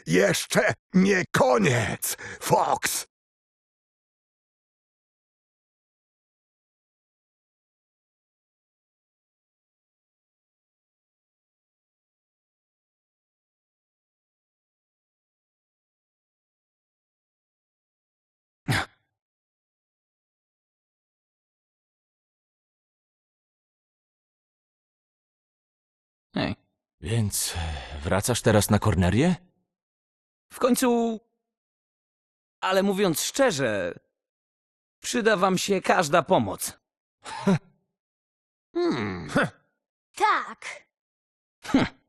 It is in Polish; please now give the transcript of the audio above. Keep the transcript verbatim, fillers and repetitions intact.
jeszcze nie koniec, Fox. Hej, Więc e, wracasz teraz na Kornerię? w końcu... Ale mówiąc szczerze, przyda wam się każda pomoc. Hmm. Tak. Hm.